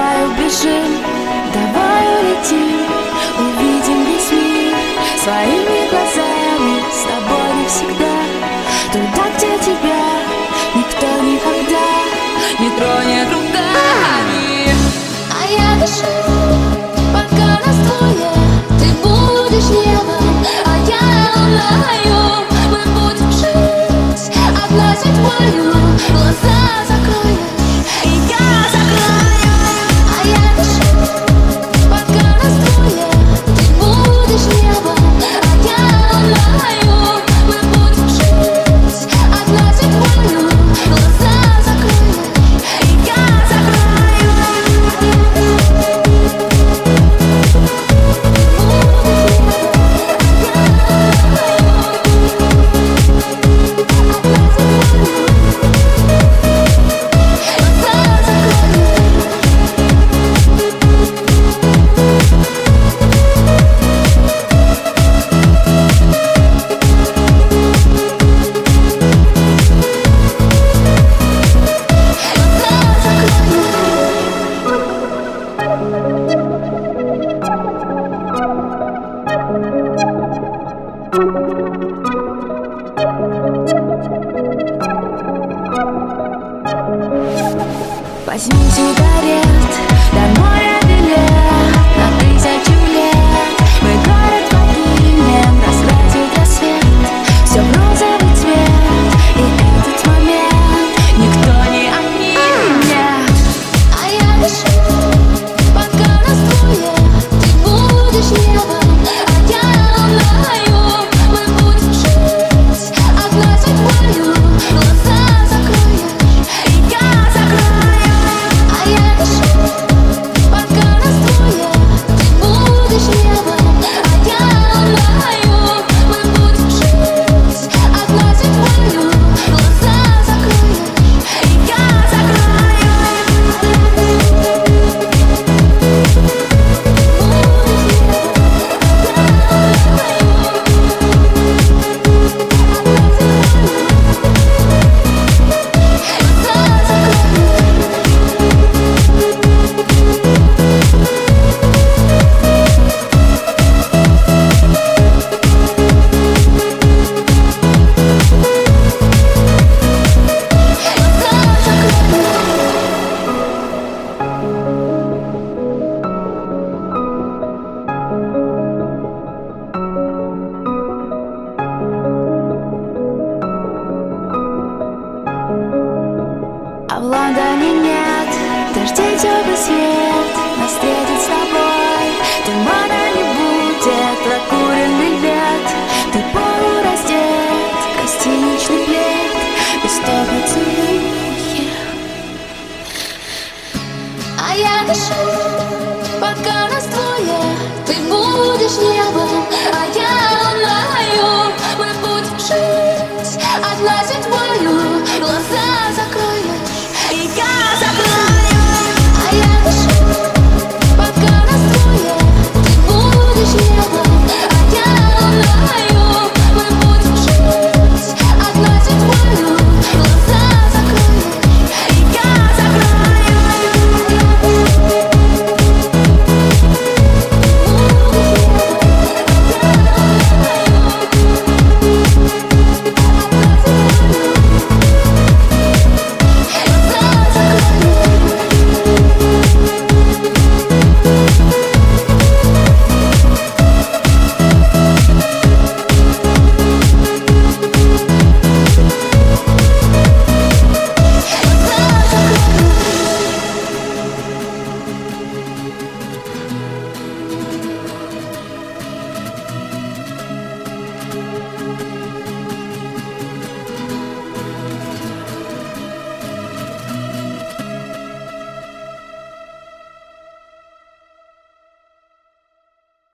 давай убежим, давай улетим, увидим весь мир своими глазами, с тобой навсегда. Туда, где тебя никто никогда не тронет руками. А я дышу, пока нас двое, ты будешь небом, а я луною. Мы будем жить одной судьбою, глаза закроешь, и я закрою. А я дышу, пока нас двое, ты будешь небом, а я луною. Мы будем жить одной судьбою, глаза закроешь, и я закрою. Возьми сигарет, до моря билет на 1000 лет. Мы город покинем, раскрасит рассвет, все в розовый цвет, и этот момент никто не отнимет. А я дышу, пока нас двое, ты будешь небом, а я луною. Мы будем жить одной судьбою, глаза закроешь, и я закрою. А я дышу, пока нас двое, ты будешь небом, а я луною. Мы будем жить одной судьбою, глаза закроешь, и я закрою. А в Лондоне нет дождей, теплый свет нас встретит с тобой. Тумана не будет, прокуренный лет. Ты полураздет, гостиничный плед, без того поцелуя. А я дышу,